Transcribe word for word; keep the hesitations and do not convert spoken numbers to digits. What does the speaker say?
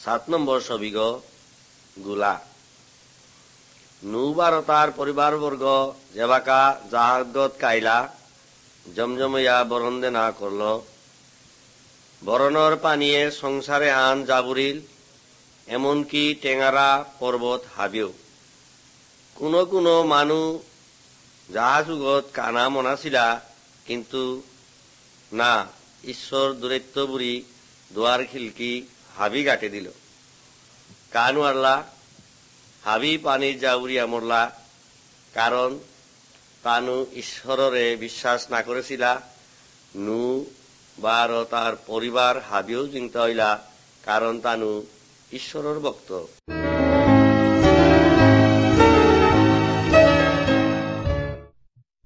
সাত নম্বর ছবিগ গুলা নু বারতার পরিবারবর্গ যেবাকা জাহাগত কাইলা জমজমইয়া বরন্দে না করল বরণর পানিয়ে সংসারে আন জাবুরিল এমনকি টেঙারা পর্বত হাবিও কোনো কোনো মানু জাহাজুগত কানা মনাছিলা কিন্তু না ঈশ্বর দূরত্ব বুড়ি দুয়ার খিলকি হাবি গাটে দিল কানু আরলা হাবি পানি জাউরিয়া মরলা কারণ তানু ঈশ্বররে বিশ্বাস না করেছিলা নু বার তার পরিবার হাবিও জিংতে হইলা কারণ তানু ঈশ্বরের ভক্ত।